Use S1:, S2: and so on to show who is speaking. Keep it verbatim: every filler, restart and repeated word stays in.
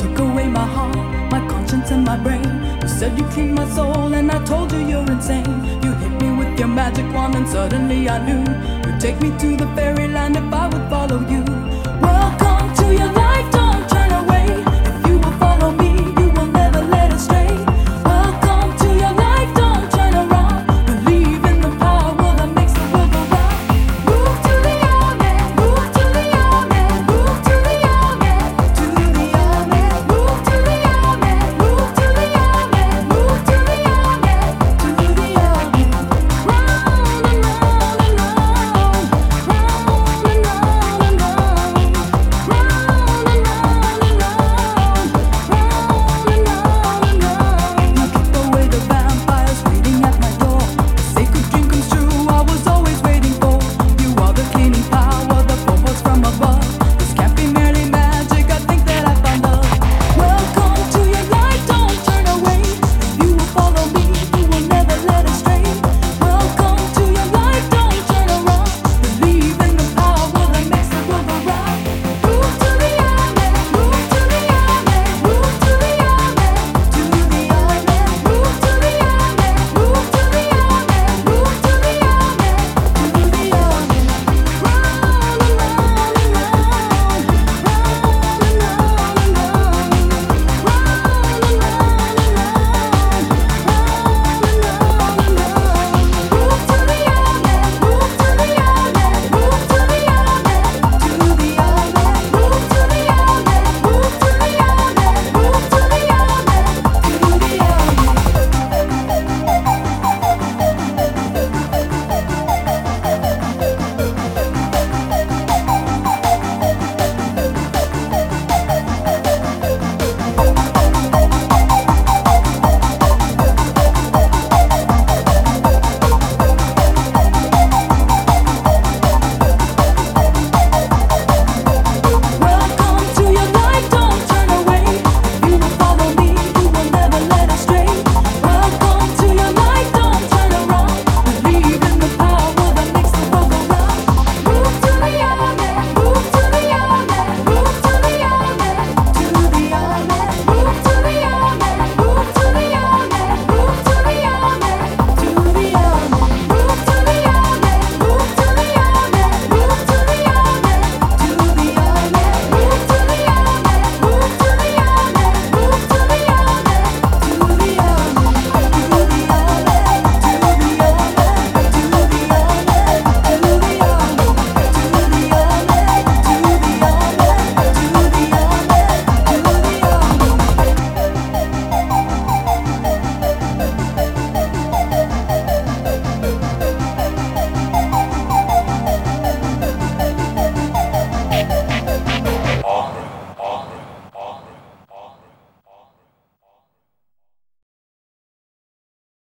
S1: took away my heart, my conscience and my brain. You said you cleaned my soul and I told you you're insane. You hit me with your magic wand and suddenly I knew you'd take me to the fairyland if I would follow you.